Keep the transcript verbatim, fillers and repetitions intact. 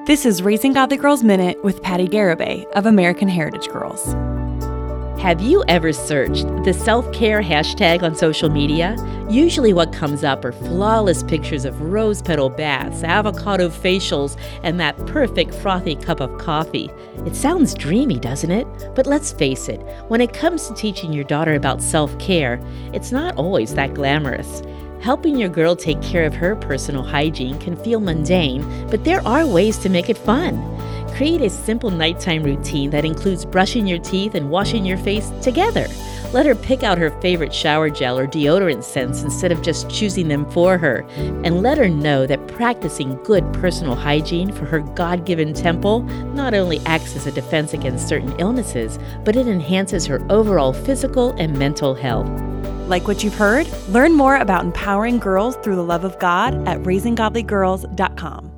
This is Raising Godly Girls Minute with Patty Garibay of American Heritage Girls. Have you ever searched the self-care hashtag on social media? Usually what comes up are flawless pictures of rose petal baths, avocado facials, and that perfect frothy cup of coffee. It sounds dreamy, doesn't it? But let's face it, when it comes to teaching your daughter about self-care, it's not always that glamorous. Helping your girl take care of her personal hygiene can feel mundane, but there are ways to make it fun. Create a simple nighttime routine that includes brushing your teeth and washing your face together. Let her pick out her favorite shower gel or deodorant scents instead of just choosing them for her. And let her know that practicing good personal hygiene for her God-given temple not only acts as a defense against certain illnesses, but it enhances her overall physical and mental health. Like what you've heard? Learn more about empowering girls through the love of God at raising godly girls dot com.